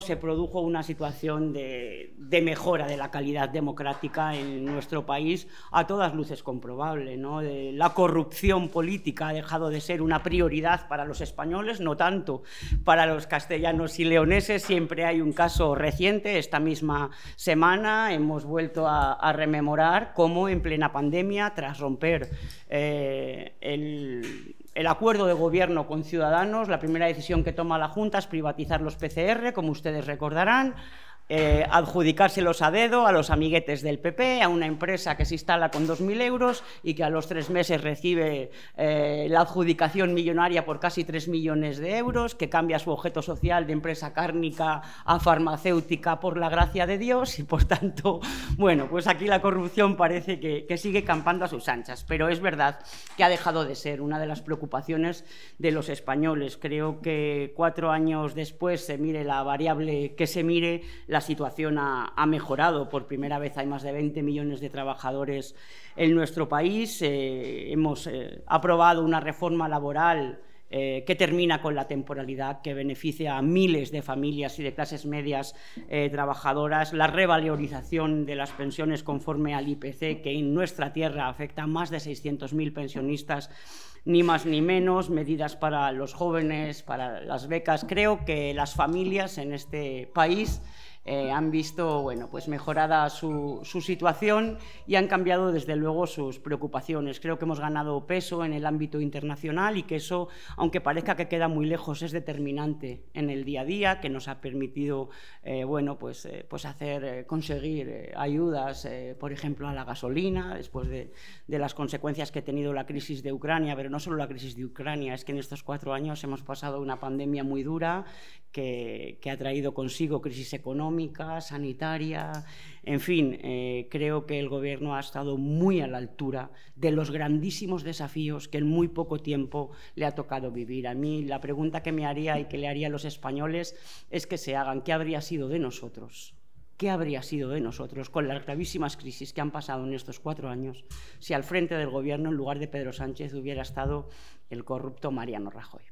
se produjo una situación de mejora de la calidad democrática en nuestro país, a todas luces comprobable, ¿no? La corrupción política ha dejado de ser una prioridad para los españoles, no tanto para los castellanos y leoneses. Siempre hay un caso reciente. Esta misma semana hemos vuelto a rememorar cómo en plena pandemia, tras romper el acuerdo de gobierno con Ciudadanos, la primera decisión que toma la Junta es privatizar los PCR, como ustedes recordarán, adjudicárselos a dedo a los amiguetes del PP, a una empresa que se instala con 2.000 euros y que a los 3 meses recibe la adjudicación millonaria por casi 3 millones de euros, que cambia su objeto social de empresa cárnica a farmacéutica por la gracia de Dios, y por tanto, bueno, pues aquí la corrupción parece que sigue campando a sus anchas, pero es verdad que ha dejado de ser una de las preocupaciones de los españoles. Creo que 4 años después, se mire la variable que se mire, la situación ha mejorado. Por primera vez hay más de 20 millones de trabajadores en nuestro país. Hemos aprobado una reforma laboral que termina con la temporalidad, que beneficia a miles de familias y de clases medias trabajadoras, la revalorización de las pensiones conforme al IPC, que en nuestra tierra afecta a más de 600.000 pensionistas, ni más ni menos, medidas para los jóvenes, para las becas. Creo que las familias en este país han visto, bueno, pues mejorada su situación y han cambiado desde luego sus preocupaciones. Creo que hemos ganado peso en el ámbito internacional y que eso, aunque parezca que queda muy lejos, es determinante en el día a día, que nos ha permitido bueno, pues conseguir ayudas, por ejemplo, a la gasolina, después de las consecuencias que ha tenido la crisis de Ucrania. Pero no solo la crisis de Ucrania, es que en estos 4 años hemos pasado una pandemia muy dura que ha traído consigo crisis económica, sanitaria, en fin. Creo que el Gobierno ha estado muy a la altura de los grandísimos desafíos que en muy poco tiempo le ha tocado vivir. A mí la pregunta que me haría y que le haría a los españoles es que se hagan: ¿qué habría sido de nosotros? ¿Qué habría sido de nosotros con las gravísimas crisis que han pasado en estos 4 años si al frente del Gobierno, en lugar de Pedro Sánchez, hubiera estado el corrupto Mariano Rajoy?